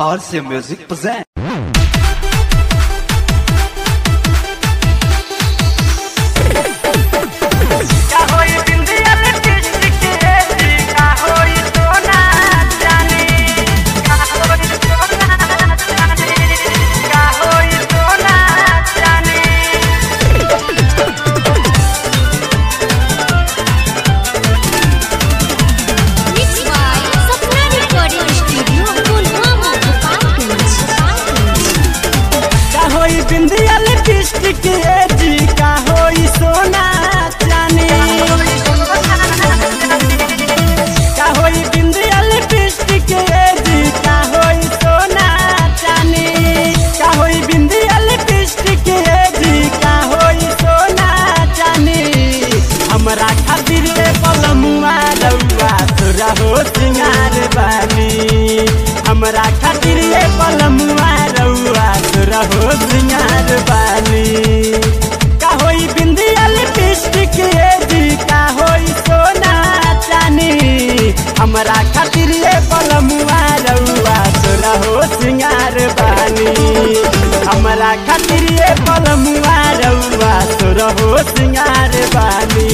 RC Music presents. बिंदिया lipstick जी का होई सोना चानी का होई बिंदिया लिपस्टिक जी का होई सोना चानी का होई बिंदिया लिपस्टिक जी का होई सोना चानी हमरा खातिर पलमुआ रउआ तोरा हो सिंगार बानी हमरा खातिर पलमुआ रउआ तोरा हो सिंगार बानी का होई बिंदिया लिपस्टिक जी का होई सोना चानी हमरा खातिर पलमुआ रउआ तोरा हो सिंगार बानी हमरा खातिर पलमुआ रउआ तोरा हो सिंगार बानी।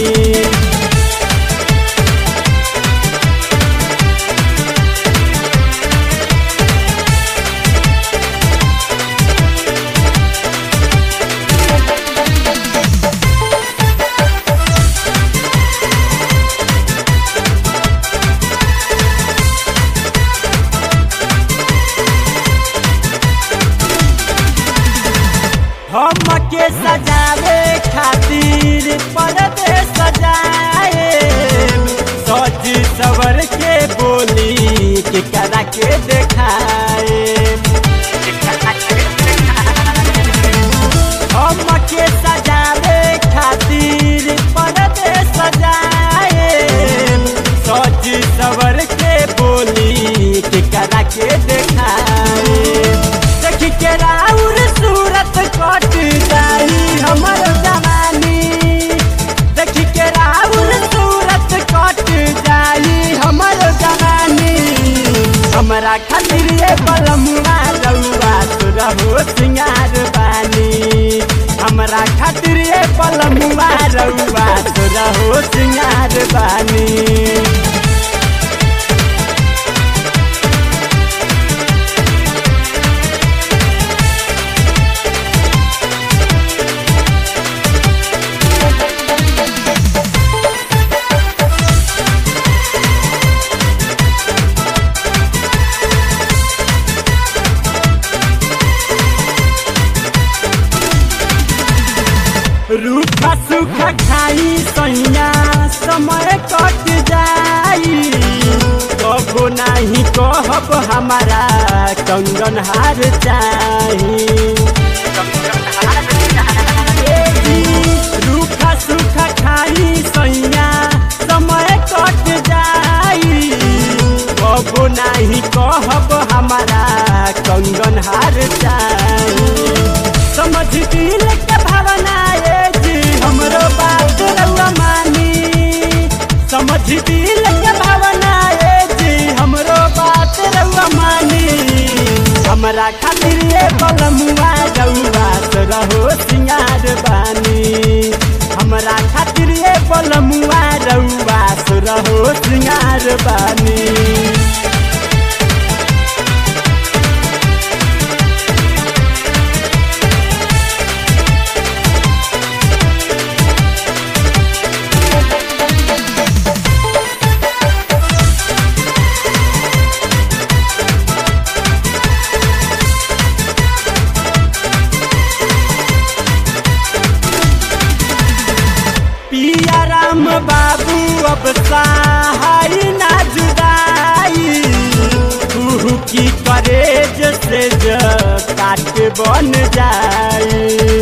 हमके सजावे खातिर पर्दे सजाए सज सवर के बोली के करा के देखाए हमके सजावे खातिर पर्दे सजाए सज सवर के बोली के करा के देखाए देख के राउर सूरत कट जाई हमर जवानी देख के राउर सूरत कट जाई हमर जवानी हमरा खातिर पलमुआ रउआ तोरा हो सिंगार बानी हमरा खातिर पलमुआ रउआ तोरा हो सिंगार बानी। रूखा सूखा खाई सैया समय कट जाई कबो नहीं कहब हमारा कंगन हार चाही रूखा सूखा खाई सैया समय कट जाई कबो नहीं कहब हमारा कंगन हार चाही समझ दिल के भावना हमरो बात रउआ मानी समझ दिल के भावना जी हमरो बात रउआ मानी हमरा खातिर पलमुआ रउआ तोरा हो सिंगार बानी हमरा खातिर पलमुआ रउआ तोरा हो सिंगार बानी। पिया राम बाबू अब सहाय ना जुदाई तू की करेज से काट बन जाई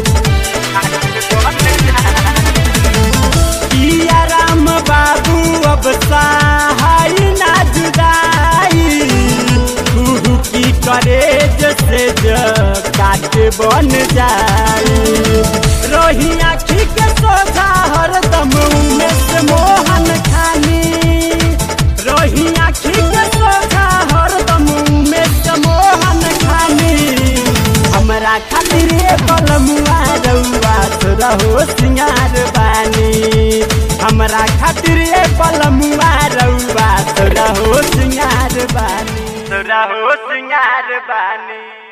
पिया राम बाबू अब सहाय ना जुदाई तू की करेज से काट बन जाई रोही आखी के सोझा हरदम उमेश मोहन खानी रोही आखी के सोझा हरदम उमेश मोहन बलमुआ रउआ तोरा हो सिंगार बानी हमरा खातिर ये बलमुआ रउआ तोरा हो सिंगार बानी तोरा हो सिंगार बानी।